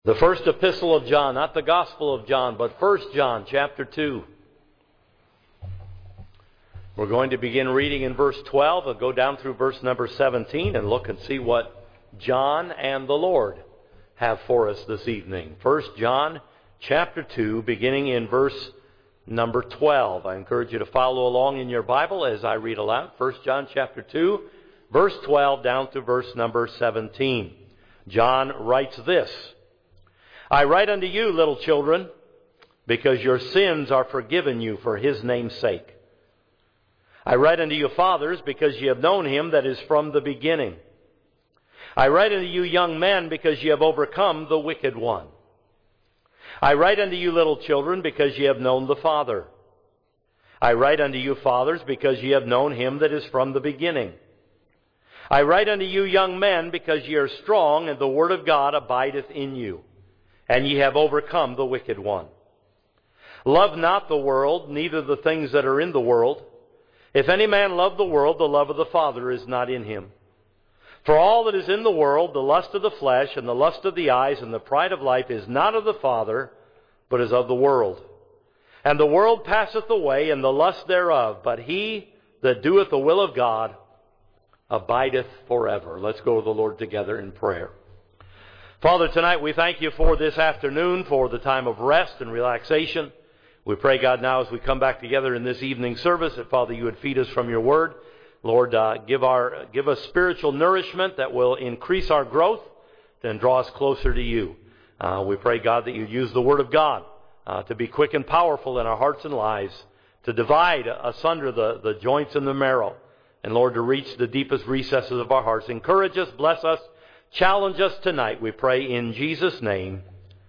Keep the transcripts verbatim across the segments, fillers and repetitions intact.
The first epistle of John, not the Gospel of John, but First John chapter two. We're going to begin reading in verse twelve and go down through verse number seventeen and look and see what John and the Lord have for us this evening. First John chapter two, beginning in verse number twelve. I encourage you to follow along in your Bible as I read aloud. First John chapter two, verse twelve down to verse number seventeen. John writes this: I write unto you, little children, because your sins are forgiven you for his name's sake. I write unto you, fathers, because ye have known him that is from the beginning. I write unto you, young men, because ye have overcome the wicked one. I write unto you, little children, because ye have known the Father. I write unto you, fathers, because ye have known him that is from the beginning. I write unto you, young men, because ye are strong, and the word of God abideth in you, and ye have overcome the wicked one. Love not the world, neither the things that are in the world. If any man love the world, the love of the Father is not in him. For all that is in the world, the lust of the flesh, and the lust of the eyes, and the pride of life, is not of the Father, but is of the world. And the world passeth away, and the lust thereof, but he that doeth the will of God abideth forever. Let's go to the Lord together in prayer. Father, tonight we thank you for this afternoon, for the time of rest and relaxation. We pray, God, now as we come back together in this evening service, that, Father, you would feed us from your word. Lord, uh, give our give us spiritual nourishment that will increase our growth and draw us closer to you. Uh, we pray, God, that you'd use the word of God uh, to be quick and powerful in our hearts and lives, to divide asunder the, the joints and the marrow, and, Lord, to reach the deepest recesses of our hearts. Encourage us, bless us, challenge us tonight, we pray in Jesus' name.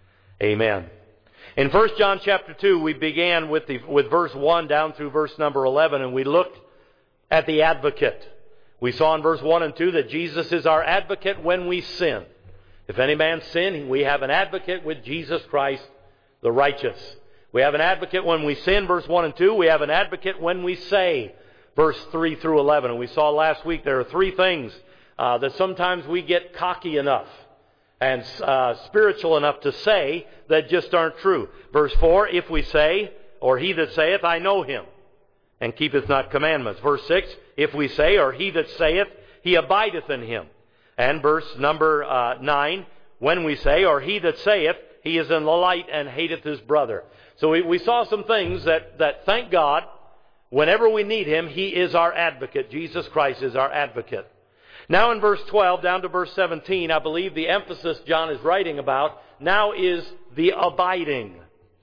Amen. In First John chapter two, we began with the with verse one down through verse number eleven, and we looked at the advocate. We saw in verse one and two that Jesus is our advocate when we sin. If any man sin, we have an advocate with Jesus Christ, the righteous. We have an advocate when we sin, verse one and two. We have an advocate when we say, verse three through eleven. And we saw last week there are three things Uh, that sometimes we get cocky enough and uh, spiritual enough to say that just aren't true. Verse four, if we say, or he that saith, I know him, and keepeth not commandments. Verse six, if we say, or he that saith, he abideth in him. And verse number uh, nine, when we say, or he that saith, he is in the light and hateth his brother. So we, we saw some things that, that, thank God, whenever we need him, he is our advocate. Jesus Christ is our advocate. Now in verse twelve down to verse seventeen, I believe the emphasis John is writing about now is the abiding.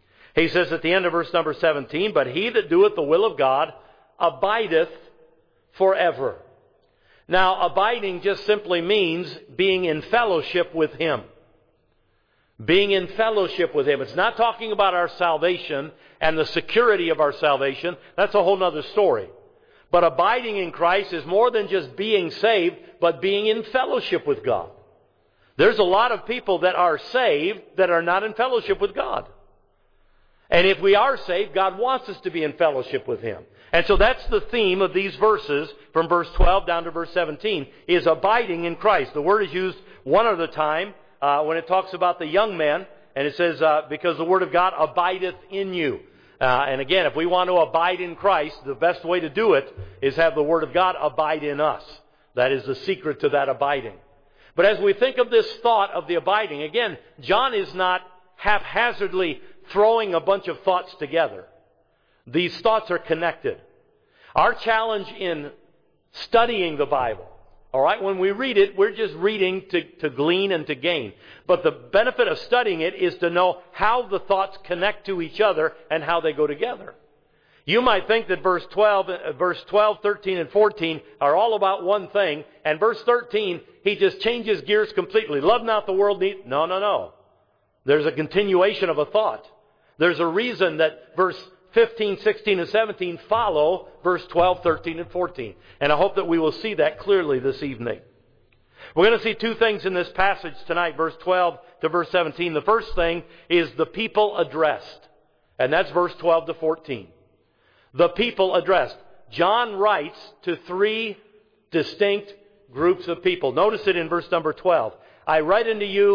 He says at the end of verse number seventeen, but he that doeth the will of God abideth forever. Now abiding just simply means being in fellowship with him. Being in fellowship with him. It's not talking about our salvation and the security of our salvation. That's a whole other story. But abiding in Christ is more than just being saved, but being in fellowship with God. There's a lot of people that are saved that are not in fellowship with God. And if we are saved, God wants us to be in fellowship with him. And so that's the theme of these verses from verse twelve down to verse seventeen, is abiding in Christ. The word is used one other time uh, when it talks about the young men, and it says, uh, because the word of God abideth in you. Uh, and again, if we want to abide in Christ, the best way to do it is have the Word of God abide in us. That is the secret to that abiding. But as we think of this thought of the abiding, again, John is not haphazardly throwing a bunch of thoughts together. These thoughts are connected. Our challenge in studying the Bible, all right, when we read it, we're just reading to, to glean and to gain. But the benefit of studying it is to know how the thoughts connect to each other and how they go together. You might think that verse twelve, verse twelve, thirteen, and fourteen are all about one thing, and verse thirteen, he just changes gears completely. Love not the world. Need... No, no, no. There's a continuation of a thought. There's a reason that verse fifteen, sixteen, and seventeen follow verse twelve, thirteen, and fourteen. And I hope that we will see that clearly this evening. We're going to see two things in this passage tonight, verse twelve to verse seventeen. The first thing is the people addressed. And that's verse twelve to fourteen. The people addressed. John writes to three distinct groups of people. Notice it in verse number twelve. I write unto you,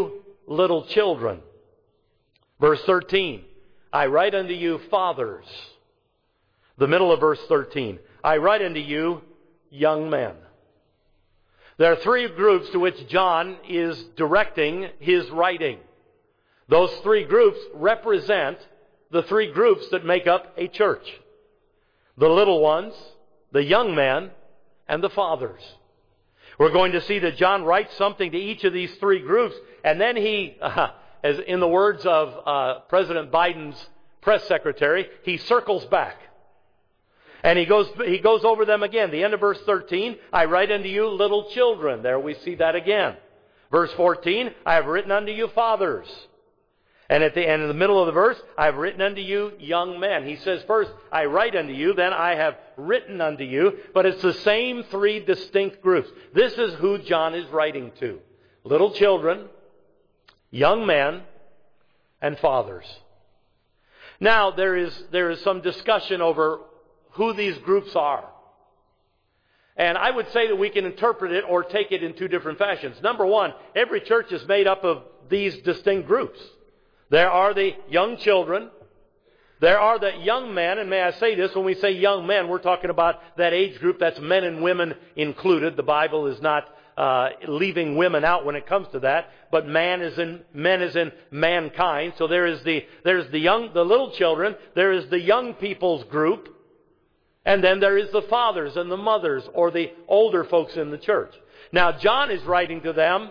little children. Verse thirteen, I write unto you, fathers. The middle of verse thirteen, I write unto you, young men. There are three groups to which John is directing his writing. Those three groups represent the three groups that make up a church. The little ones, the young men, and the fathers. We're going to see that John writes something to each of these three groups, and then he, uh, as in the words of uh, President Biden's press secretary, he circles back. And he goes, he goes over them again. The end of verse thirteen, I write unto you little children. There we see that again. Verse fourteen, I have written unto you fathers. And at the end of the middle of the verse, I have written unto you young men. He says first, I write unto you, then I have written unto you. But it's the same three distinct groups. This is who John is writing to. Little children, young men, and fathers. Now, there is, there is some discussion over who these groups are. And I would say that we can interpret it or take it in two different fashions. Number one, every church is made up of these distinct groups. There are the young children. There are the young men. And may I say this, when we say young men, we're talking about that age group. That's men and women included. The Bible is not uh, leaving women out when it comes to that. But man is in, men is in mankind. So there is the, there's the young, the little children. There is the young people's group. And then there is the fathers and the mothers or the older folks in the church. Now, John is writing to them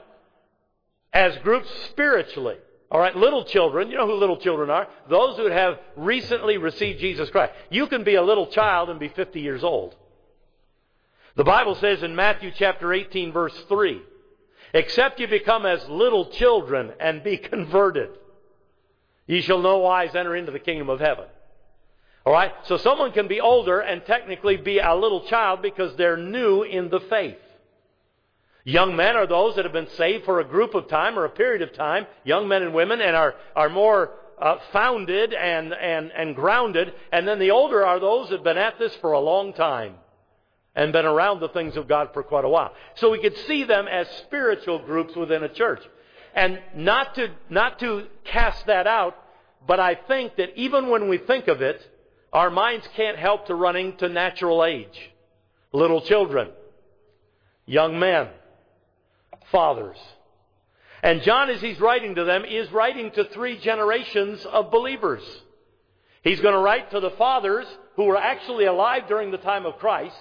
as groups spiritually. All right, little children, you know who little children are? Those who have recently received Jesus Christ. You can be a little child and be fifty years old. The Bible says in Matthew chapter eighteen, verse three, except you become as little children and be converted, ye shall no wise enter into the kingdom of heaven. All right, so someone can be older and technically be a little child because they're new in the faith. Young men are those that have been saved for a group of time or a period of time, young men and women, and are, are more uh, founded and, and, and grounded. And then the older are those that have been at this for a long time and been around the things of God for quite a while. So we could see them as spiritual groups within a church. And not to, not to cast that out, but I think that even when we think of it, our minds can't help to running to natural age. Little children, young men, fathers. And John, as he's writing to them, is writing to three generations of believers. He's going to write to the fathers who were actually alive during the time of Christ,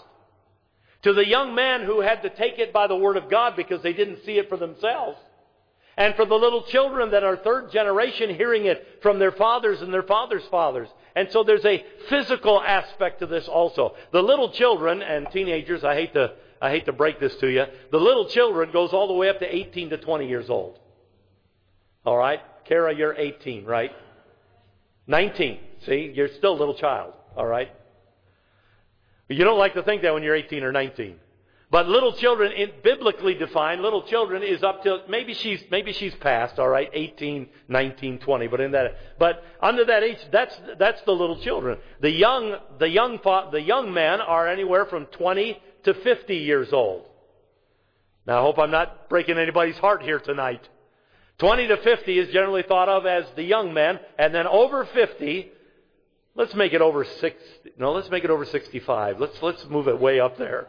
to the young men who had to take it by the Word of God because they didn't see it for themselves, and for the little children that are third generation hearing it from their fathers and their fathers' fathers. And so there's a physical aspect to this also. The little children and teenagers, I hate to I hate to break this to you, the little children goes all the way up to eighteen to twenty years old. All right? Kara, you're eighteen, right? nineteen. See? You're still a little child. All right? You don't like to think that when you're eighteen or nineteen. But little children, in, biblically defined, little children is up to, maybe she's maybe she's past, all right, eighteen, nineteen, twenty, but in that, but under that age, that's that's the little children. The young the young the young men are anywhere from twenty to fifty years old. Now, I hope I'm not breaking anybody's heart here tonight. twenty to fifty is generally thought of as the young men, and then over fifty, let's make it over sixty. No, let's make it over sixty-five. Let's let's move it way up there.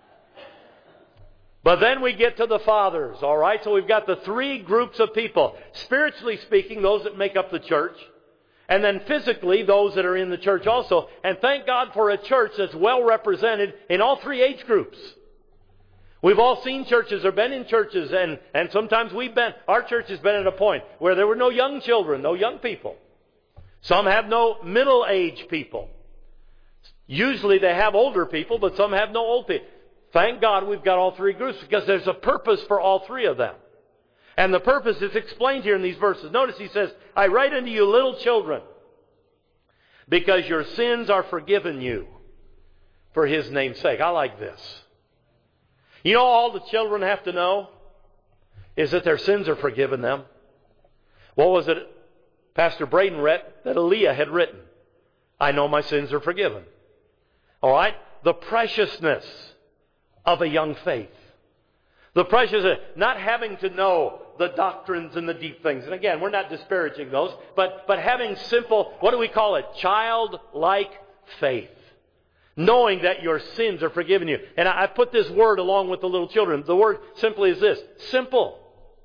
But then we get to the fathers, all right? So we've got the three groups of people. Spiritually speaking, those that make up the church. And then physically, those that are in the church also. And thank God for a church that's well represented in all three age groups. We've all seen churches or been in churches, and, and sometimes we've been, our church has been at a point where there were no young children, no young people. Some have no middle-aged people. Usually they have older people, but some have no old people. Thank God we've got all three groups because there's a purpose for all three of them. And the purpose is explained here in these verses. Notice he says, I write unto you little children because your sins are forgiven you for His name's sake. I like this. You know all the children have to know is that their sins are forgiven them. What was it Pastor Braden read that Aaliyah had written? I know my sins are forgiven. All right? The preciousness of a young faith. The preciousness, not having to know the doctrines and the deep things. And again, we're not disparaging those, but, but having simple, what do we call it? Childlike faith. Knowing that your sins are forgiven you. And I, I put this word along with the little children. The word simply is this: simple.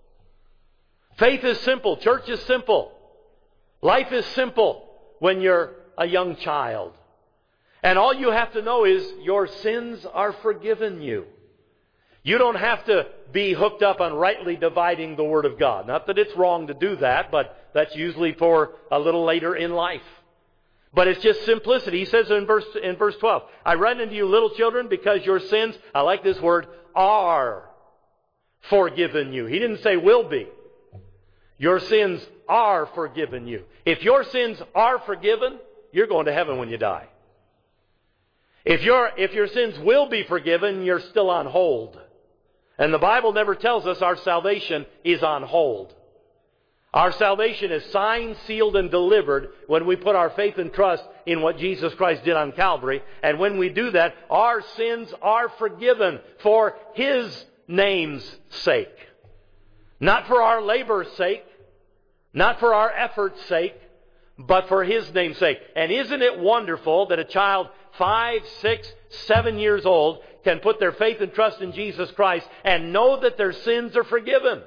Faith is simple. Church is simple. Life is simple when you're a young child. And all you have to know is your sins are forgiven you. You don't have to be hooked up on rightly dividing the Word of God. Not that it's wrong to do that, but that's usually for a little later in life. But it's just simplicity. He says in verse, in verse twelve, I write unto you, little children, because your sins, I like this word, are forgiven you. He didn't say will be. Your sins are forgiven you. If your sins are forgiven, you're going to heaven when you die. If your, if your sins will be forgiven, you're still on hold. And the Bible never tells us our salvation is on hold. Our salvation is signed, sealed, and delivered when we put our faith and trust in what Jesus Christ did on Calvary. And when we do that, our sins are forgiven for His name's sake. Not for our labor's sake, not for our effort's sake, but for His name's sake. And isn't it wonderful that a child five, six, seven years old can put their faith and trust in Jesus Christ and know that their sins are forgiven?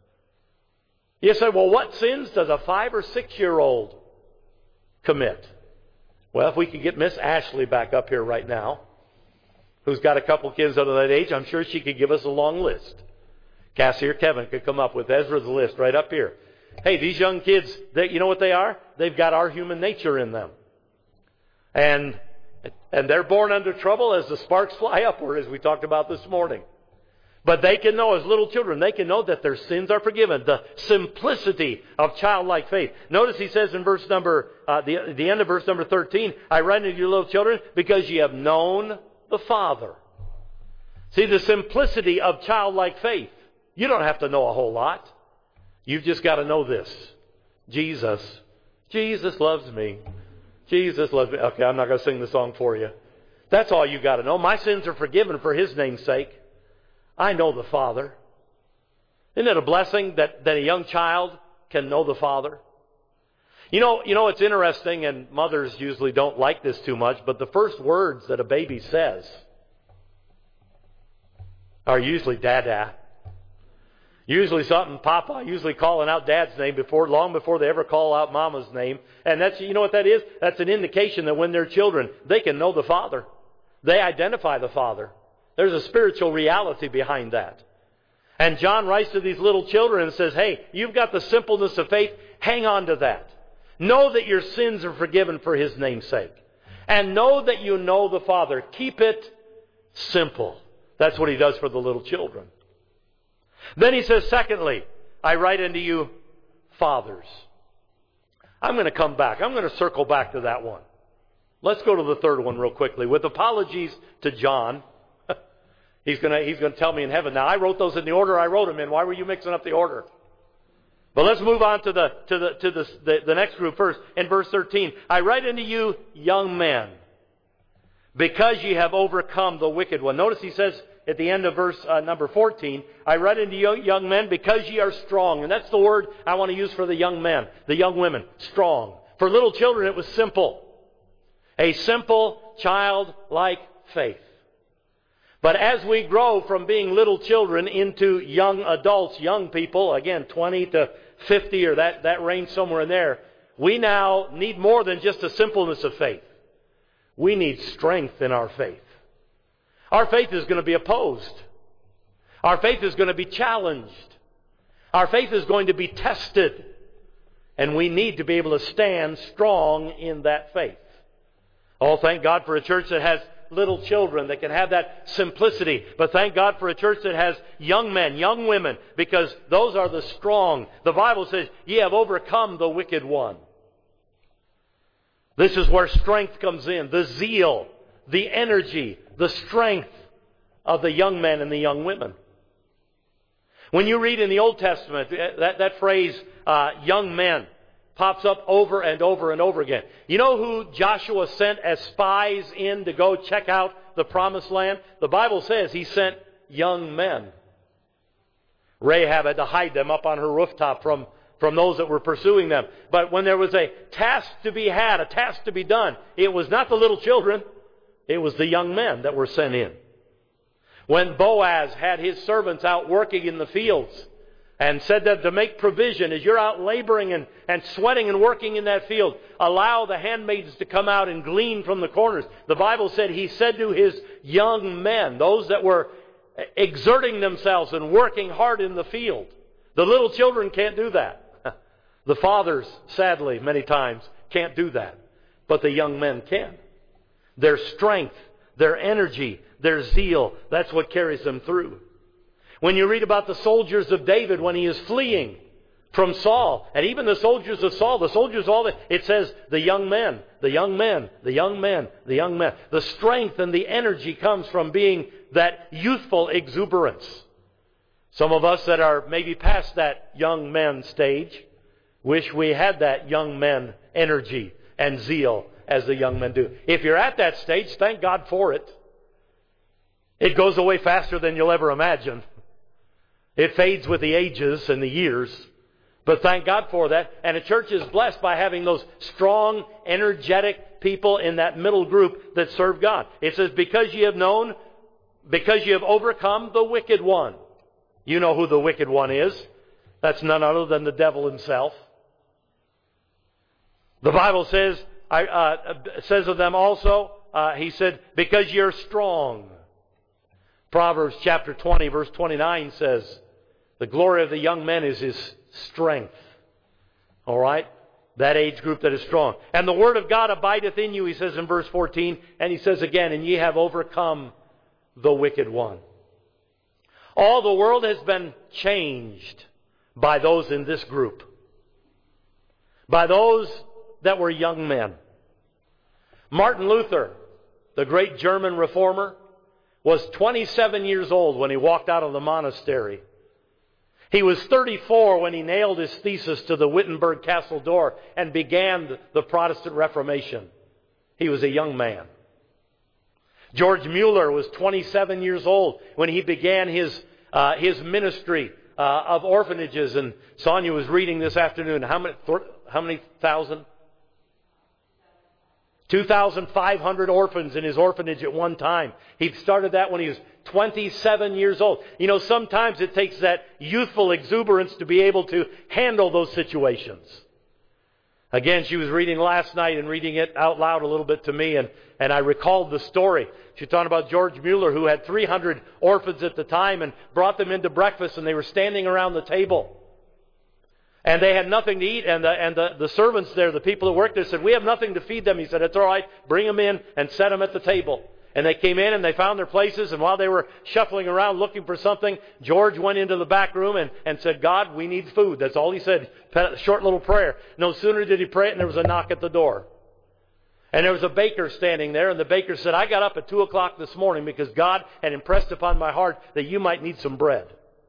You say, well, what sins does a five or six-year-old commit? Well, if we could get Miss Ashley back up here right now, who's got a couple kids under that age, I'm sure she could give us a long list. Cassie or Kevin could come up with Ezra's list right up here. Hey, these young kids, they, you know what they are? They've got our human nature in them. And, and they're born under trouble as the sparks fly upward, as we talked about this morning. But they can know, as little children, they can know that their sins are forgiven. The simplicity of childlike faith. Notice he says in verse number, uh, the, the end of verse number thirteen, I write unto you, little children, because ye have known the Father. See, the simplicity of childlike faith. You don't have to know a whole lot. You've just got to know this. Jesus. Jesus loves me. Jesus loves me. Okay, I'm not going to sing the song for you. That's all you got to know. My sins are forgiven for His name's sake. I know the Father. Isn't it a blessing that, that a young child can know the Father? You know, you know, it's interesting, and mothers usually don't like this too much, but the first words that a baby says are usually Dada. Usually something Papa, usually calling out Dad's name before, long before they ever call out Mama's name. And that's, you know what that is? That's an indication that when they're children, they can know the Father. They identify the Father. There's a spiritual reality behind that. And John writes to these little children and says, hey, you've got the simpleness of faith. Hang on to that. Know that your sins are forgiven for His name's sake. And know that you know the Father. Keep it simple. That's what He does for the little children. Then he says, secondly, I write unto you, fathers. I'm going to come back. I'm going to circle back to that one. Let's go to the third one real quickly. With apologies to John. He's going to, he's going to tell me in heaven. Now, I wrote those in the order I wrote them in. Why were you mixing up the order? But let's move on to the to the to the the, the next group first. In verse thirteen, I write unto you, young men, because ye have overcome the wicked one. Notice he says at the end of verse uh, number fourteen, I write unto you, young men, because ye are strong. And that's the word I want to use for the young men, the young women, strong. For little children, it was simple. A simple, childlike faith. But as we grow from being little children into young adults, young people, again, twenty to fifty or that, that range somewhere in there, we now need more than just a simpleness of faith. We need strength in our faith. Our faith is going to be opposed. Our faith is going to be challenged. Our faith is going to be tested. And we need to be able to stand strong in that faith. Oh, thank God for a church that has little children that can have that simplicity. But thank God for a church that has young men, young women, because those are the strong. The Bible says, ye have overcome the wicked one. This is where strength comes in. The zeal, the energy, the strength of the young men and the young women. When you read in the Old Testament, that, that phrase, uh, young men, pops up over and over and over again. You know who Joshua sent as spies in to go check out the promised land? The Bible says he sent young men. Rahab had to hide them up on her rooftop from, from those that were pursuing them. But when there was a task to be had, a task to be done, it was not the little children, it was the young men that were sent in. When Boaz had his servants out working in the fields and said that to make provision, as you're out laboring and, and sweating and working in that field, allow the handmaids to come out and glean from the corners. The Bible said he said to his young men, those that were exerting themselves and working hard in the field. The little children can't do that. The fathers, sadly, many times can't do that. But the young men can. Their strength, their energy, their zeal, that's what carries them through. When you read about the soldiers of David when he is fleeing from Saul, and even the soldiers of Saul, the soldiers all the, it says the young men, the young men, the young men, the young men. The strength and the energy comes from being that youthful exuberance. Some of us that are maybe past that young men stage wish we had that young men energy and zeal as the young men do. If you're at that stage, thank God for it. It goes away faster than you'll ever imagine. It fades with the ages and the years. But thank God for that. And a church is blessed by having those strong, energetic people in that middle group that serve God. It says, because you have known, because you have overcome the wicked one. You know who the wicked one is. That's none other than the devil himself. The Bible says, I, uh, says of them also, uh, he said, because you're strong. Proverbs chapter twenty, verse twenty-nine says, the glory of the young men is his strength. All right? That age group that is strong. And the word of God abideth in you, he says in verse fourteen. And he says again, and ye have overcome the wicked one. All the world has been changed by those in this group. By those that were young men. Martin Luther, the great German reformer, was twenty-seven years old when he walked out of the monastery. He was thirty-four when he nailed his thesis to the Wittenberg castle door and began the Protestant Reformation. He was a young man. George Mueller was twenty-seven years old when he began his uh, his ministry uh, of orphanages. And Sonia was reading this afternoon. How many? How many thousand? two thousand five hundred orphans in his orphanage at one time. He started that when he was twenty-seven years old. You know, sometimes it takes that youthful exuberance to be able to handle those situations. Again, she was reading last night and reading it out loud a little bit to me, and, and I recalled the story. She was talking about George Mueller, who had three hundred orphans at the time and brought them into breakfast, and they were standing around the table. And they had nothing to eat, and the, and the, the servants there, the people that worked there, said, we have nothing to feed them. He said, it's all right, bring them in and set them at the table. And they came in and they found their places, and while they were shuffling around looking for something, George went into the back room and, and said, God, we need food. That's all he said, a short little prayer. No sooner did he pray it, and there was a knock at the door. And there was a baker standing there, and the baker said, I got up at two o'clock this morning because God had impressed upon my heart that you might need some bread.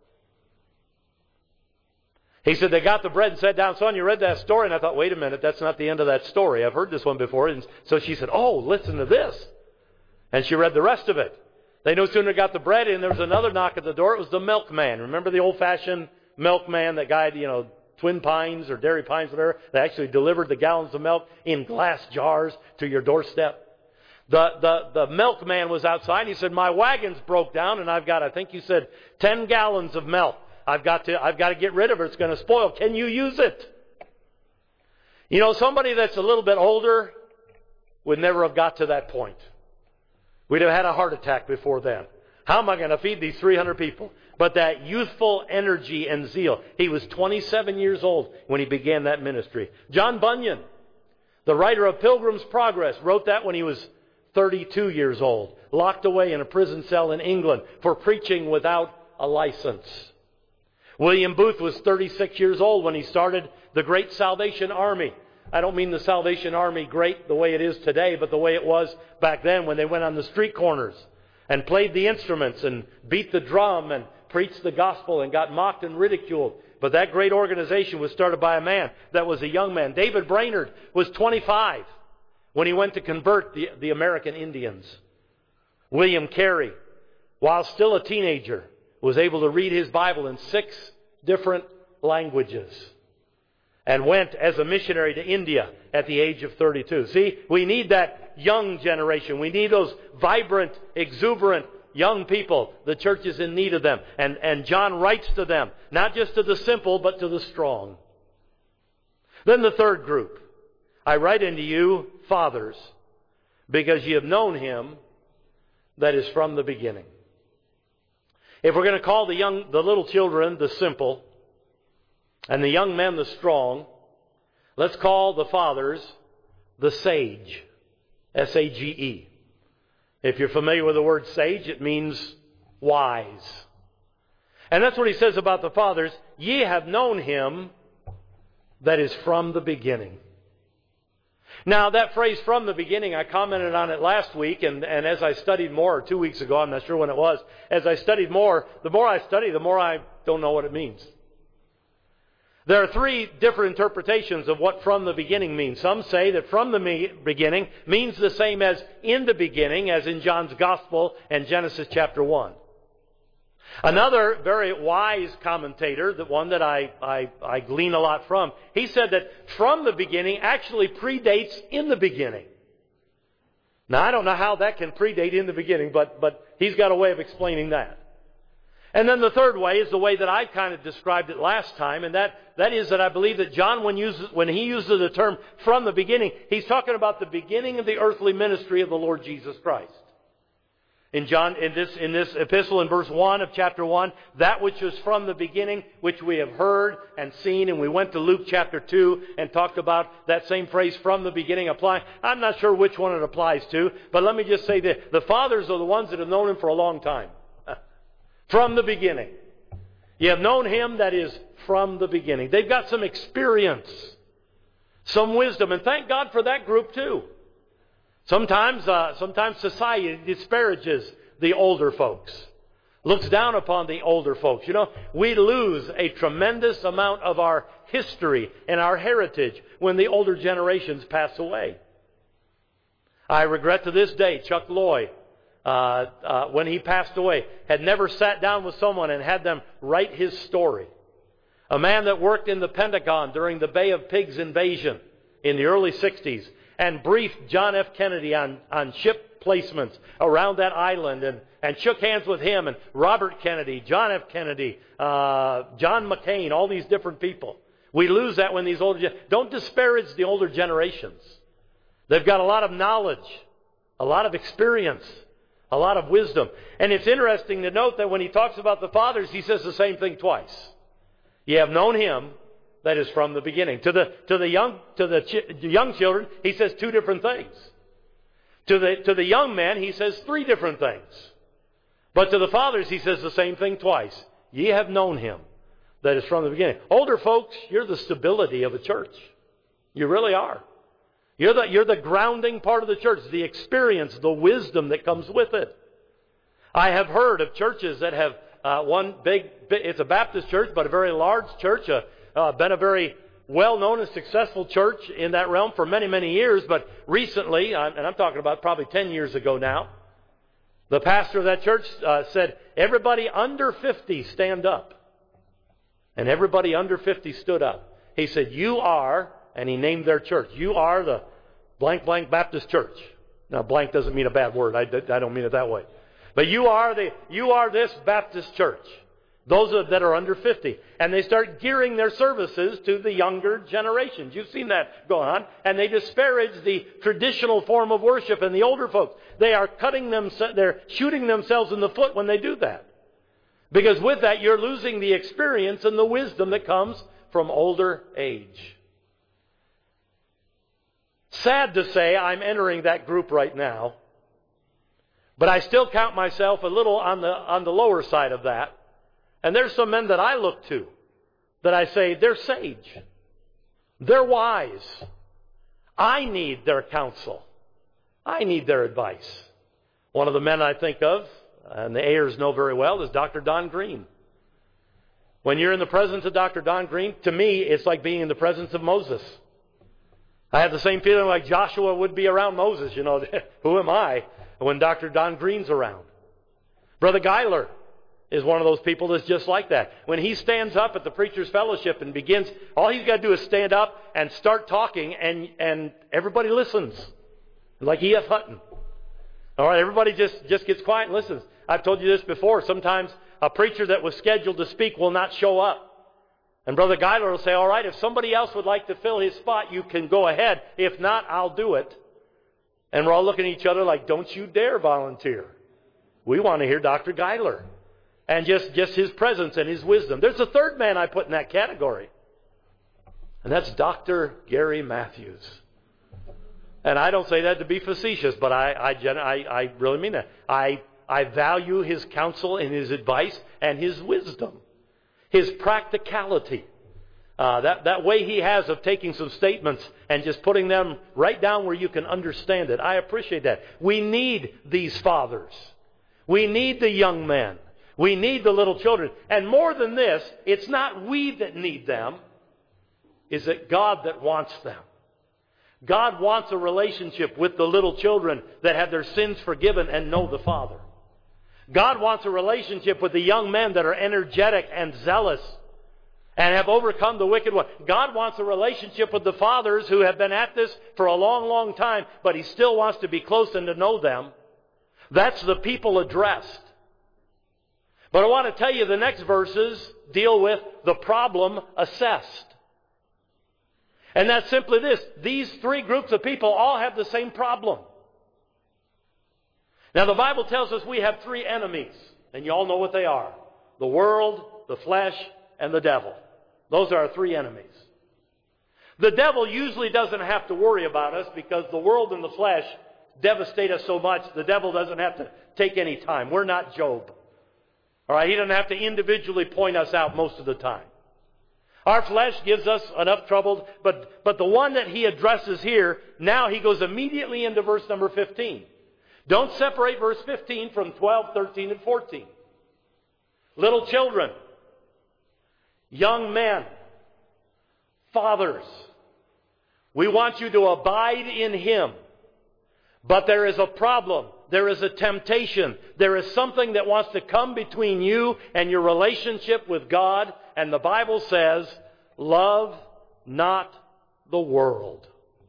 He said, they got the bread and sat down. Son, you read that story? And I thought, wait a minute, that's not the end of that story. I've heard this one before. And so she said, oh, listen to this. And she read the rest of it. They no sooner got the bread in, there was another knock at the door. It was the milkman. Remember the old-fashioned milkman, that guy, you know, Twin Pines or Dairy Pines, whatever, that actually delivered the gallons of milk in glass jars to your doorstep? The, the, the milkman was outside. He said, my wagon's broke down, and I've got, I think you said, ten gallons of milk. I've got to, I've got to get rid of it. It's going to spoil. Can you use it? You know, somebody that's a little bit older would never have got to that point. We'd have had a heart attack before then. How am I going to feed these three hundred people? But that youthful energy and zeal. He was twenty-seven years old when he began that ministry. John Bunyan, the writer of Pilgrim's Progress, wrote that when he was thirty-two years old, locked away in a prison cell in England for preaching without a license. William Booth was thirty-six years old when he started the Great Salvation Army. I don't mean the Salvation Army great the way it is today, but the way it was back then when they went on the street corners and played the instruments and beat the drum and preached the gospel and got mocked and ridiculed. But that great organization was started by a man that was a young man. David Brainerd was twenty-five when he went to convert the, the American Indians. William Carey, while still a teenager, was able to read his Bible in six different languages and went as a missionary to India at the age of thirty-two. See, we need that young generation. We need those vibrant, exuberant young people. The church is in need of them. And, and John writes to them, not just to the simple, but to the strong. Then the third group. I write unto you, fathers, because ye have known him that is from the beginning. If we're going to call the young, the little children the simple, and the young men the strong, let's call the fathers the sage. S A G E. If you're familiar with the word sage, it means wise. And that's what he says about the fathers. Ye have known him that is from the beginning. Now, that phrase, from the beginning, I commented on it last week, and, and as I studied more, or two weeks ago, I'm not sure when it was, as I studied more, the more I study, the more I don't know what it means. There are three different interpretations of what from the beginning means. Some say that from the beginning means the same as in the beginning, as in John's Gospel and Genesis chapter one. Another very wise commentator, the one that I, I, I glean a lot from, he said that from the beginning actually predates in the beginning. Now, I don't know how that can predate in the beginning, but, but he's got a way of explaining that. And then the third way is the way that I kind of described it last time, and that, that is that I believe that John, when, uses, when he uses the term from the beginning, he's talking about the beginning of the earthly ministry of the Lord Jesus Christ. In John, in this, in this epistle, in verse one of chapter one, that which was from the beginning, which we have heard and seen, and we went to Luke chapter two and talked about that same phrase, from the beginning, applying. I'm not sure which one it applies to, but let me just say that the fathers are the ones that have known him for a long time. From the beginning. You have known him that is from the beginning. They've got some experience, some wisdom, and thank God for that group too. Sometimes, uh, sometimes society disparages the older folks, looks down upon the older folks. You know, we lose a tremendous amount of our history and our heritage when the older generations pass away. I regret to this day, Chuck Loy, uh, uh, when he passed away, had never sat down with someone and had them write his story. A man that worked in the Pentagon during the Bay of Pigs invasion in the early sixties, and briefed John F. Kennedy on, on ship placements around that island, and, and shook hands with him, and Robert Kennedy, John F. Kennedy, uh, John McCain, all these different people. We lose that when these older... Don't disparage the older generations. They've got a lot of knowledge, a lot of experience, a lot of wisdom. And it's interesting to note that when he talks about the fathers, he says the same thing twice. You have known him that is from the beginning. To the to the young to the ch- young children, he says two different things. To the to the young men, he says three different things. But to the fathers, he says the same thing twice. Ye have known him that is from the beginning. Older folks, you're the stability of the church. You really are. You're the you're the grounding part of the church, the experience, the wisdom that comes with it. I have heard of churches that have uh, one big, it's a Baptist church, but a very large church, a Uh, been a very well-known and successful church in that realm for many, many years. But recently, and I'm talking about probably ten years ago now, the pastor of that church uh, said, everybody under fifty stand up. And everybody under fifty stood up. He said, you are, and he named their church, you are the blank, blank Baptist church. Now, blank doesn't mean a bad word. I, I don't mean it that way. But you are the you are this Baptist church. Those that are under fifty. And they start gearing their services to the younger generations. You've seen that go on. And they disparage the traditional form of worship and the older folks. They are cutting them, they're shooting themselves in the foot when they do that. Because with that, you're losing the experience and the wisdom that comes from older age. Sad to say, I'm entering that group right now. But I still count myself a little on the, on the lower side of that. And there's some men that I look to that I say, they're sage. They're wise. I need their counsel. I need their advice. One of the men I think of, and the Ayers know very well, is Doctor Don Green. When you're in the presence of Doctor Don Green, to me, it's like being in the presence of Moses. I have the same feeling like Joshua would be around Moses. You know, who am I when Doctor Don Green's around? Brother Geiler. is one of those people that's just like that. When he stands up at the preacher's fellowship and begins, all he's got to do is stand up and start talking, and, and everybody listens. Like E F. Hutton. All right, everybody just, just gets quiet and listens. I've told you this before. Sometimes a preacher that was scheduled to speak will not show up. And Brother Geiler will say, all right, if somebody else would like to fill his spot, you can go ahead. If not, I'll do it. And we're all looking at each other like, don't you dare volunteer. We want to hear Doctor Geiler. And just, just his presence and his wisdom. There's a third man I put in that category. And that's Doctor Gary Matthews. And I don't say that to be facetious, but I, I, I, I really mean that. I, I value his counsel and his advice and his wisdom. His practicality. Uh, that, that way he has of taking some statements and just putting them right down where you can understand it. I appreciate that. We need these fathers. We need the young men. We need the little children. And more than this, it's not we that need them. It's it God that wants them. God wants a relationship with the little children that have their sins forgiven and know the Father. God wants a relationship with the young men that are energetic and zealous and have overcome the wicked one. God wants a relationship with the fathers who have been at this for a long, long time, but He still wants to be close and to know them. That's the people addressed. But I want to tell you the next verses deal with the problem assessed. And that's simply this. These three groups of people all have the same problem. Now the Bible tells us we have three enemies. And you all know what they are. The world, the flesh, and the devil. Those are our three enemies. The devil usually doesn't have to worry about us because the world and the flesh devastate us so much, the devil doesn't have to take any time. We're not Job. All right, he doesn't have to individually point us out most of the time. Our flesh gives us enough trouble, but, but the one that he addresses here, now he goes immediately into verse number fifteen. Don't separate verse fifteen from twelve, thirteen, and fourteen. Little children, young men, fathers, we want you to abide in Him. But there is a problem. There is a temptation. There is something that wants to come between you and your relationship with God. And the Bible says, love not the world.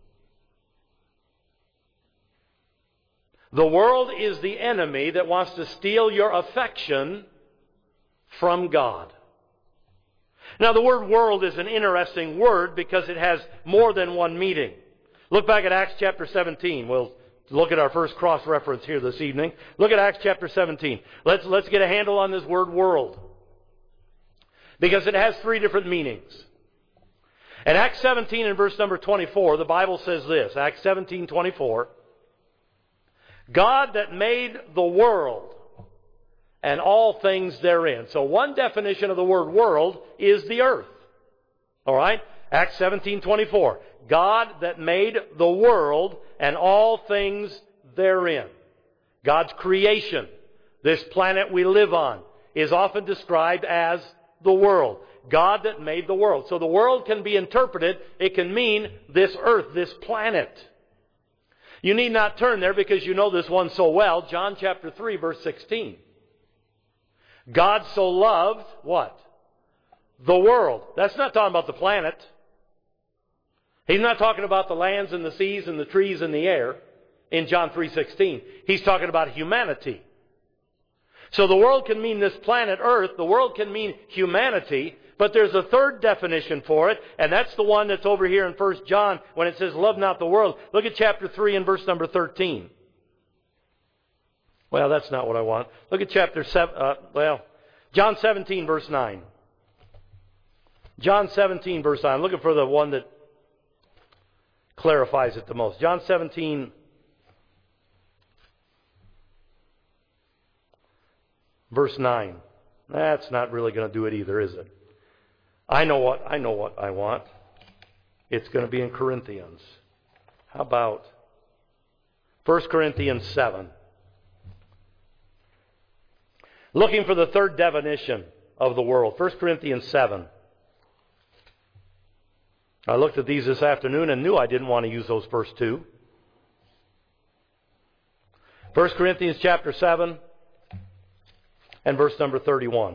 The world is the enemy that wants to steal your affection from God. Now, the word world is an interesting word because it has more than one meaning. Look back at Acts chapter seventeen. We'll look at our first cross-reference here this evening. Look at Acts chapter seventeen. Let's, let's get a handle on this word world. Because it has three different meanings. In Acts seventeen and verse number twenty-four, the Bible says this. Acts seventeen, twenty-four. God that made the world and all things therein. So one definition of the word world is the earth. All right? Acts seventeen, twenty-four. God that made the world and all things therein. God's creation, this planet we live on, is often described as the world. God that made the world. So the world can be interpreted, it can mean this earth, this planet. You need not turn there because you know this one so well. John chapter three, verse sixteen. God so loved, what? The world. That's not talking about the planet. He's not talking about the lands and the seas and the trees and the air in John three sixteen. He's talking about humanity. So the world can mean this planet Earth. The world can mean humanity. But there's a third definition for it, and that's the one that's over here in First John when it says, love not the world. Look at chapter three and verse number thirteen. Well, that's not what I want. Look at chapter seven, uh, well, John seventeen, verse nine. John seventeen, verse nine. I'm looking for the one that clarifies it the most. John seventeen, verse nine. That's not really going to do it either, is it? I know what I know what I want. It's going to be in Corinthians. How about First Corinthians seven? Looking for the third definition of the world. First Corinthians seven. I looked at these this afternoon and knew I didn't want to use those first two. First Corinthians chapter seven and verse number thirty-one.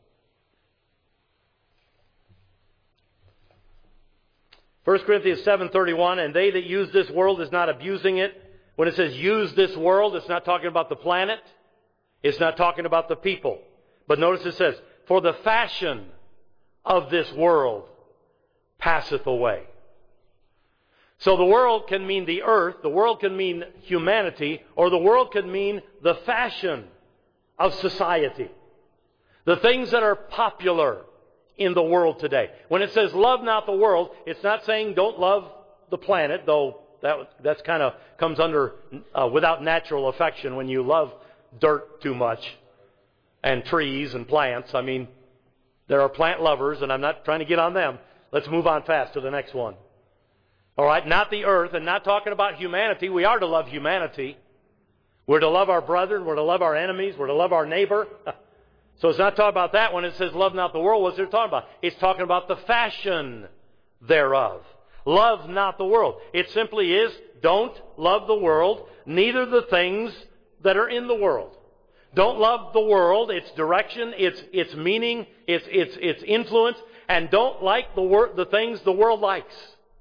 First Corinthians seven thirty-one, and they that use this world is not abusing it. When it says use this world, it's not talking about the planet. It's not talking about the people. But notice it says, for the fashion of this world passeth away. So the world can mean the earth, the world can mean humanity, or the world can mean the fashion of society. The things that are popular in the world today. When it says love not the world, it's not saying don't love the planet, though that that's kind of comes under uh, without natural affection when you love dirt too much and trees and plants. I mean, there are plant lovers, and I'm not trying to get on them. Let's move on fast to the next one. All right, not the earth, and not talking about humanity. We are to love humanity. We're to love our brethren. We're to love our enemies. We're to love our neighbor. So it's not talking about that when it says love not the world. What's it talking about? It's talking about the fashion thereof. Love not the world. It simply is, don't love the world, neither the things that are in the world. Don't love the world, its direction, its its meaning, its its its influence, and don't like the wor- the things the world likes.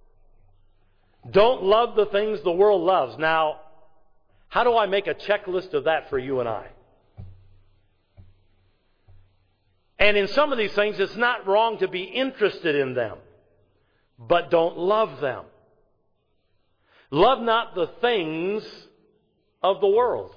Don't love the things the world loves. Now, how do I make a checklist of that for you and I? And in some of these things, it's not wrong to be interested in them, but don't love them. Love not the things of the world.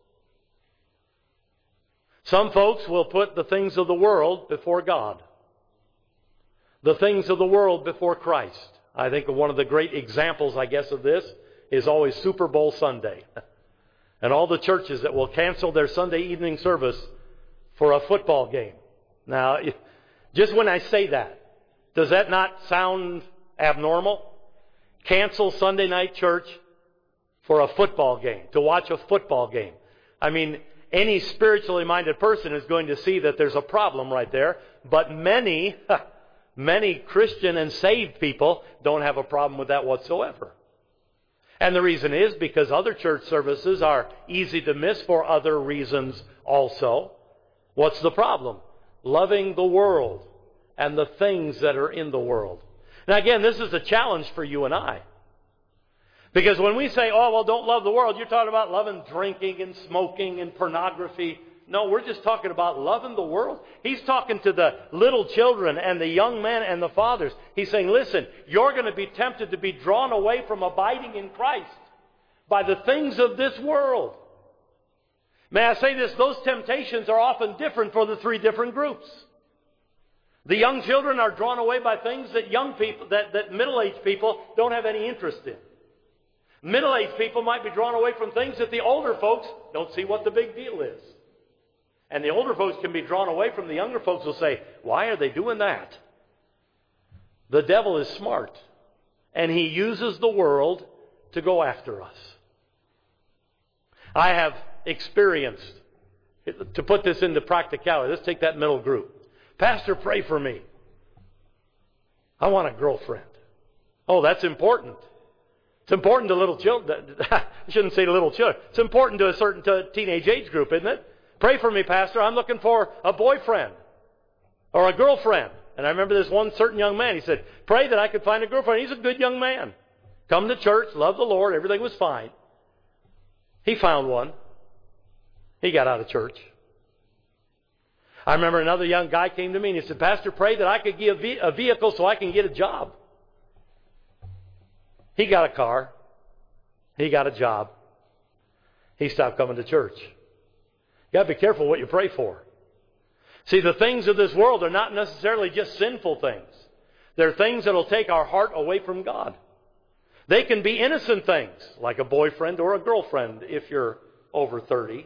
Some folks will put the things of the world before God. The things of the world before Christ. I think one of the great examples, I guess, of this is always Super Bowl Sunday. And all the churches that will cancel their Sunday evening service for a football game. Now, just when I say that, does that not sound abnormal? Cancel Sunday night church for a football game, to watch a football game. I mean, any spiritually minded person is going to see that there's a problem right there. But many, many Christian and saved people don't have a problem with that whatsoever. And the reason is because other church services are easy to miss for other reasons also. What's the problem? Loving the world and the things that are in the world. Now again, this is a challenge for you and I. Because when we say, oh, well, don't love the world, you're talking about loving drinking and smoking and pornography. No, we're just talking about loving the world. He's talking to the little children and the young men and the fathers. He's saying, listen, you're going to be tempted to be drawn away from abiding in Christ by the things of this world. May I say this? Those temptations are often different for the three different groups. The young children are drawn away by things that young people, that, that middle-aged people don't have any interest in. Middle-aged people might be drawn away from things that the older folks don't see what the big deal is. And the older folks can be drawn away from the younger folks who will say, why are they doing that? The devil is smart. And he uses the world to go after us. I have experienced, to put this into practicality, let's take that middle group. Pastor, pray for me. I want a girlfriend. Oh, that's important. It's important to little children. I shouldn't say to little children. It's important to a certain to a teenage age group, isn't it? Pray for me, Pastor. I'm looking for a boyfriend or a girlfriend. And I remember this one certain young man. He said, pray that I could find a girlfriend. He's a good young man. Come to church, love the Lord. Everything was fine. He found one. He got out of church. I remember another young guy came to me and he said, Pastor, pray that I could get a vehicle so I can get a job. He got a car. He got a job. He stopped coming to church. You got to be careful what you pray for. See, the things of this world are not necessarily just sinful things. They're things that will take our heart away from God. They can be innocent things, like a boyfriend or a girlfriend if you're over thirty.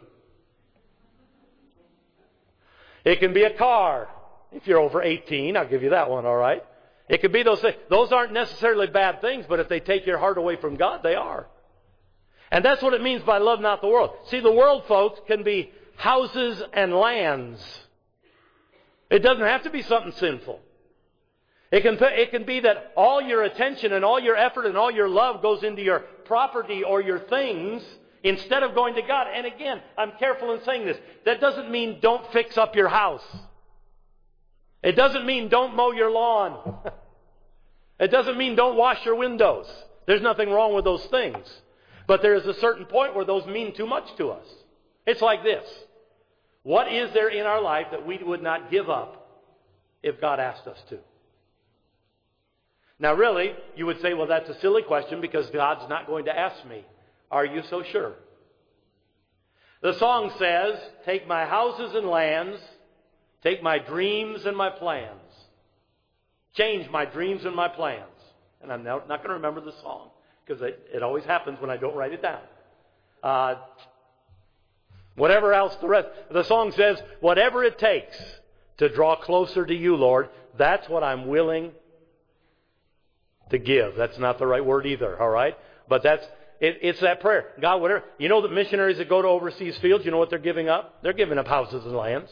It can be a car if you're over eighteen. I'll give you that one, all right? It could be those things. Those aren't necessarily bad things, but if they take your heart away from God, they are. And that's what it means by love not the world. See, the world, folks, can be houses and lands. It doesn't have to be something sinful. It can, it can be that all your attention and all your effort and all your love goes into your property or your things Instead of going to God. And again, I'm careful in saying this. That doesn't mean don't fix up your house. It doesn't mean don't mow your lawn. It doesn't mean don't wash your windows. There's nothing wrong with those things. But there is a certain point where those mean too much to us. It's like this. What is there in our life that we would not give up if God asked us to? Now really, you would say, well, that's a silly question because God's not going to ask me. Are you so sure? The song says, take my houses and lands, take my dreams and my plans. Change my dreams and my plans. And I'm not going to remember the song because it, it always happens when I don't write it down. Uh, whatever else the rest. The song says, whatever it takes to draw closer to you, Lord, that's what I'm willing to give. That's not the right word either, all right? But that's it, it's that prayer. God, whatever. You know the missionaries that go to overseas fields, you know what they're giving up? They're giving up houses and lands.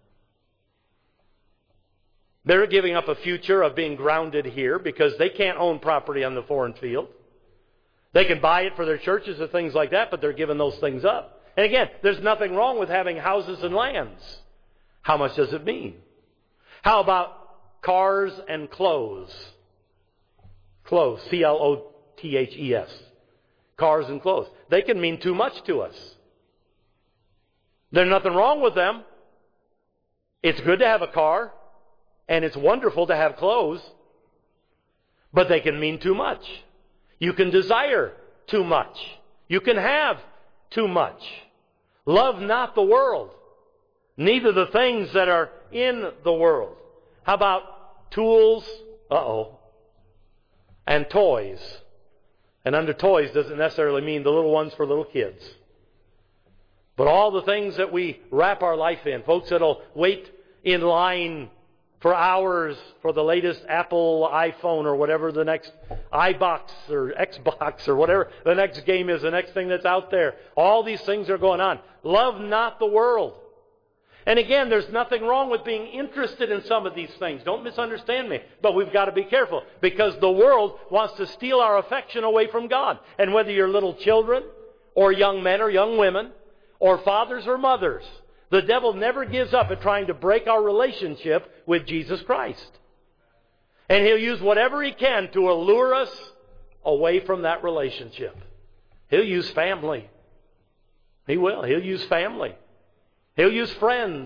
They're giving up a future of being grounded here because they can't own property on the foreign field. They can buy it for their churches and things like that, but they're giving those things up. And again, there's nothing wrong with having houses and lands. How much does it mean? How about cars and clothes? Clothes, C L O T H E S. Cars and clothes. They can mean too much to us. There's nothing wrong with them. It's good to have a car, and it's wonderful to have clothes, but they can mean too much. You can desire too much. You can have too much. Love not the world, neither the things that are in the world. How about tools? Uh-oh. And toys. And under toys doesn't necessarily mean the little ones for little kids. But all the things that we wrap our life in. Folks that'll wait in line for hours for the latest Apple iPhone or whatever the next iBox or Xbox or whatever the next game is, the next thing that's out there. All these things are going on. Love not the world. And again, there's nothing wrong with being interested in some of these things. Don't misunderstand me. But we've got to be careful because the world wants to steal our affection away from God. And whether you're little children or young men or young women or fathers or mothers, the devil never gives up at trying to break our relationship with Jesus Christ. And he'll use whatever he can to allure us away from that relationship. He'll use family. He will. He'll use family. He'll use friends.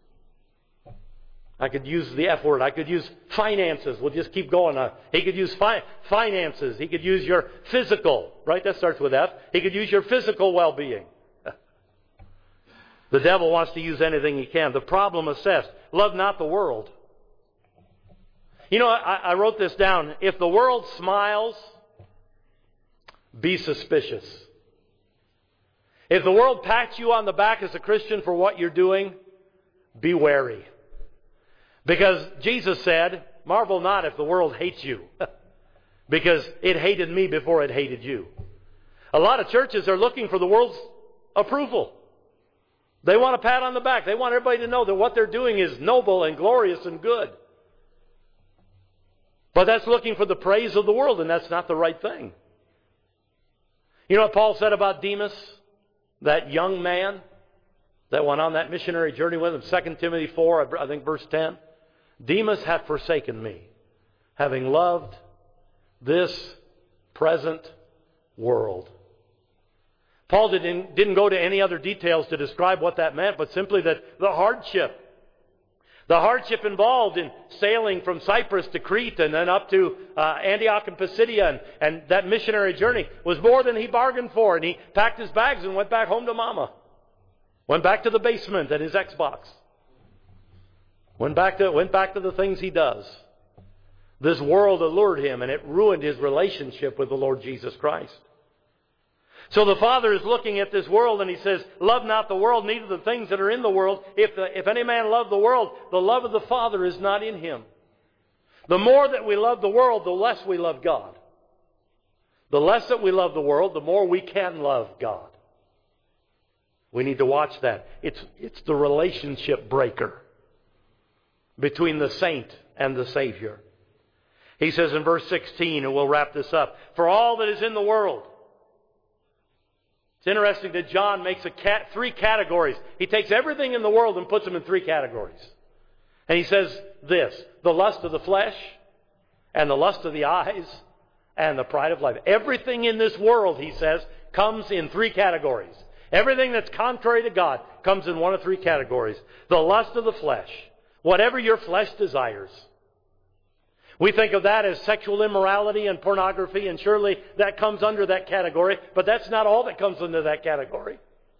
I could use the F word. I could use finances. We'll just keep going. Uh, he could use fi- finances. He could use your physical. Right? That starts with F. He could use your physical well-being. The devil wants to use anything he can. The problem assessed. Love not the world. You know, I, I wrote this down. If the world smiles, be suspicious. If the world pats you on the back as a Christian for what you're doing, be wary. Because Jesus said, marvel not if the world hates you. Because it hated me before it hated you. A lot of churches are looking for the world's approval. They want a pat on the back. They want everybody to know that what they're doing is noble and glorious and good. But that's looking for the praise of the world, and that's not the right thing. You know what Paul said about Demas? That young man that went on that missionary journey with him, Second Timothy four, I think verse ten. Demas hath forsaken me, having loved this present world. Paul didn't, didn't go to any other details to describe what that meant, but simply that the hardship, the hardship involved in sailing from Cyprus to Crete and then up to uh, Antioch and Pisidia and, and that missionary journey was more than he bargained for. And he packed his bags and went back home to Mama. Went back to the basement and his Xbox. Went back to, went back to the things he does. This world allured him and it ruined his relationship with the Lord Jesus Christ. So the Father is looking at this world and he says, love not the world, neither the things that are in the world. If, the, if any man love the world, the love of the Father is not in him. The more that we love the world, the less we love God. The less that we love the world, the more we can love God. We need to watch that. It's, it's the relationship breaker between the saint and the Savior. He says in verse sixteen, and we'll wrap this up, for all that is in the world, It's interesting that John makes a cat, three categories. He takes everything in the world and puts them in three categories. And he says this: the lust of the flesh, and the lust of the eyes, and the pride of life. Everything in this world, he says, comes in three categories. Everything that's contrary to God comes in one of three categories. The lust of the flesh, whatever your flesh desires. We think of that as sexual immorality and pornography, and surely that comes under that category, but that's not all that comes under that category.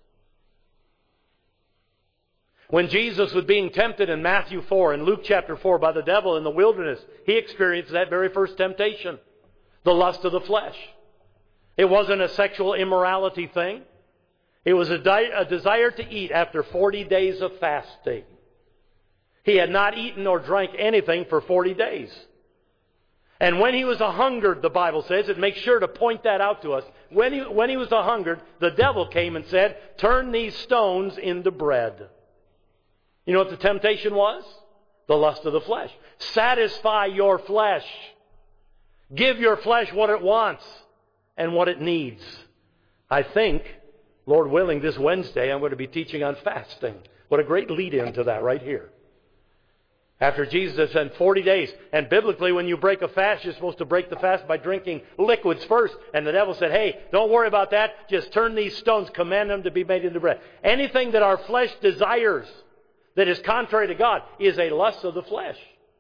When Jesus was being tempted in Matthew four and Luke chapter four by the devil in the wilderness, he experienced that very first temptation, the lust of the flesh. It wasn't a sexual immorality thing. It was a, di- a desire to eat after forty days of fasting. He had not eaten or drank anything for forty days. And when he was a-hungered, the Bible says, it makes sure to point that out to us. When he, when he was a-hungered, the devil came and said, "Turn these stones into bread." You know what the temptation was? The lust of the flesh. Satisfy your flesh. Give your flesh what it wants and what it needs. I think, Lord willing, this Wednesday I'm going to be teaching on fasting. What a great lead-in to that right here. After Jesus had spent forty days, and biblically when you break a fast, you're supposed to break the fast by drinking liquids first. And the devil said, "Hey, don't worry about that. Just turn these stones, command them to be made into bread." Anything that our flesh desires that is contrary to God is a lust of the flesh.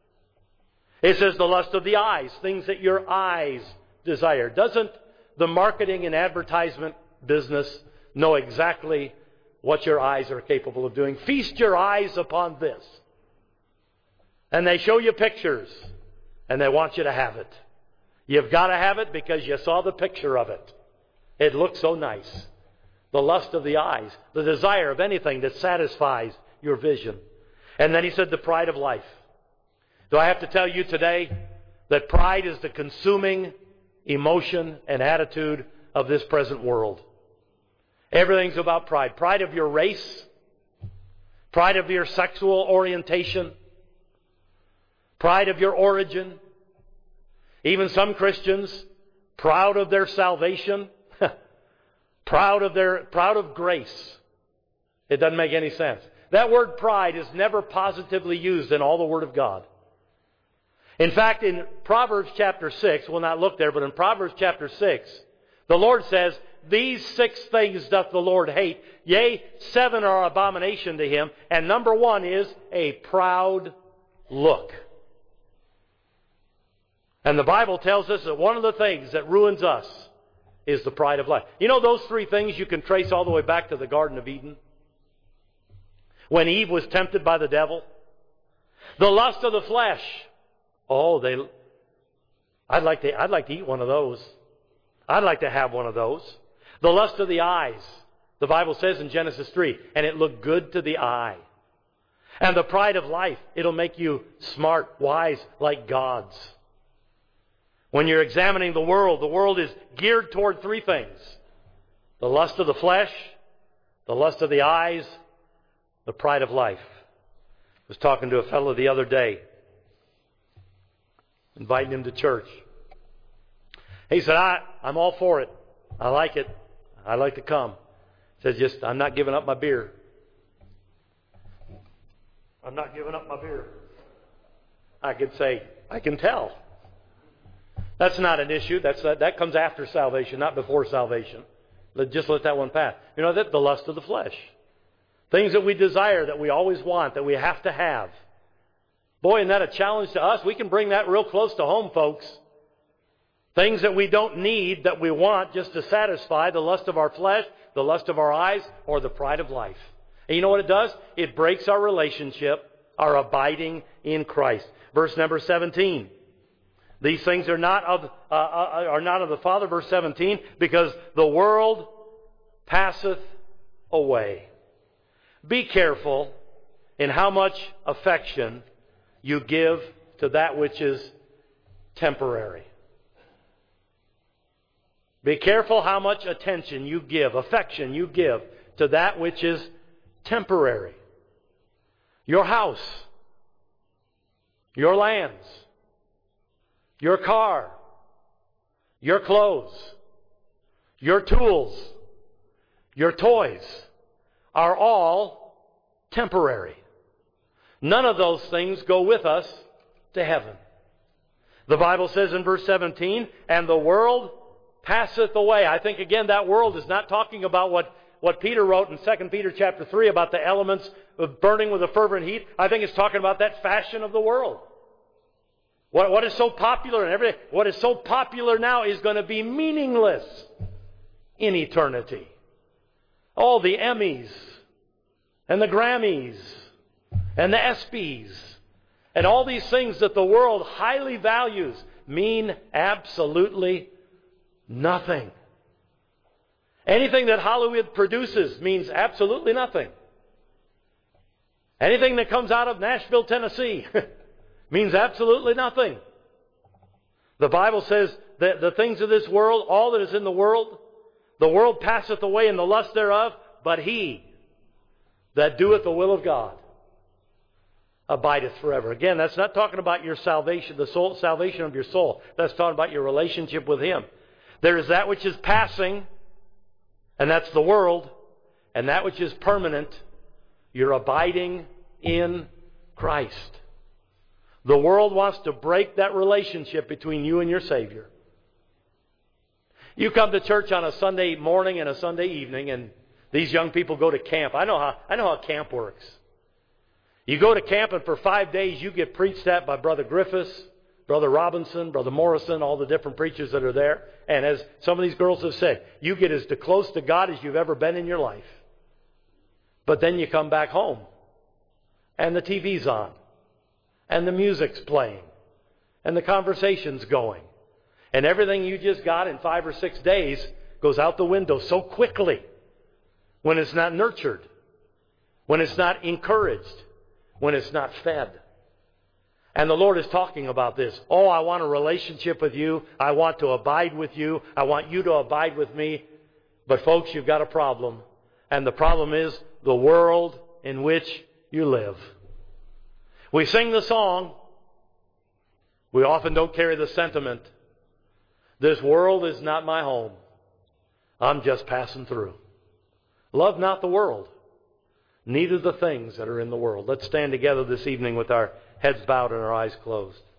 It says the lust of the eyes, things that your eyes desire. Doesn't the marketing and advertisement business know exactly what your eyes are capable of doing? Feast your eyes upon this. And they show you pictures, and they want you to have it. You've got to have it because you saw the picture of it. It looks so nice. The lust of the eyes, the desire of anything that satisfies your vision. And then he said the pride of life. Do I have to tell you today that pride is the consuming emotion and attitude of this present world? Everything's about pride. Pride of your race, pride of your sexual orientation, pride of your origin. Even some Christians, proud of their salvation, proud of their proud of grace. It doesn't make any sense. That word pride is never positively used in all the Word of God. In fact, in Proverbs chapter six, we'll not look there, but in Proverbs chapter six, the Lord says, "These six things doth the Lord hate, yea, seven are abomination to him, and number one is a proud look." And the Bible tells us that one of the things that ruins us is the pride of life. You know those three things you can trace all the way back to the Garden of Eden? When Eve was tempted by the devil. The lust of the flesh. Oh, they I'd like to I'd like to eat one of those. I'd like to have one of those. The lust of the eyes. The Bible says in Genesis three, and it looked good to the eye. And the pride of life, it'll make you smart, wise, like gods. When you're examining the world, the world is geared toward three things. The lust of the flesh, the lust of the eyes, the pride of life. I was talking to a fellow the other day, inviting him to church. He said, I, I'm all for it. I like it. I like to come. He said, just, I'm not giving up my beer. I'm not giving up my beer. I could say, I can tell. That's not an issue. That's that, that comes after salvation, not before salvation. Let, just let that one pass. You know, that the lust of the flesh. Things that we desire, that we always want, that we have to have. Boy, isn't that a challenge to us? We can bring that real close to home, folks. Things that we don't need, that we want just to satisfy the lust of our flesh, the lust of our eyes, or the pride of life. And you know what it does? It breaks our relationship, our abiding in Christ. Verse number seventeen. These things are not of uh, are not of the Father, verse seventeen, because the world passeth away. Be careful in how much affection you give to that which is temporary. Be careful how much attention you give, affection you give to that which is temporary. Your house, your lands, your car, your clothes, your tools, your toys are all temporary. None of those things go with us to heaven. The Bible says in verse seventeen, and the world passeth away. I think again that world is not talking about what, what Peter wrote in Second Peter chapter three about the elements of burning with a fervent heat. I think it's talking about that fashion of the world. What, what is so popular and everything, what is so popular now is going to be meaningless in eternity. All the Emmys and the Grammys and the ESPYs and all these things that the world highly values mean absolutely nothing. Anything that Hollywood produces means absolutely nothing. Anything that comes out of Nashville, Tennessee means absolutely nothing. The Bible says that the things of this world, all that is in the world, the world passeth away in the lust thereof, but he that doeth the will of God abideth forever. Again, that's not talking about your salvation, the soul, salvation of your soul. That's talking about your relationship with Him. There is that which is passing, and that's the world, and that which is permanent, you're abiding in Christ. The world wants to break that relationship between you and your Savior. You come to church on a Sunday morning and a Sunday evening, and these young people go to camp. I know how, I know how camp works. You go to camp, and for five days you get preached at by Brother Griffiths, Brother Robinson, Brother Morrison, all the different preachers that are there. And as some of these girls have said, you get as close to God as you've ever been in your life. But then you come back home, and the T V's on, and the music's playing, and the conversation's going. And everything you just got in five or six days goes out the window so quickly when it's not nurtured, when it's not encouraged, when it's not fed. And the Lord is talking about this. Oh, I want a relationship with you. I want to abide with you. I want you to abide with me. But folks, you've got a problem. And the problem is the world in which you live. We sing the song. We often don't carry the sentiment. This world is not my home. I'm just passing through. Love not the world, neither the things that are in the world. Let's stand together this evening with our heads bowed and our eyes closed.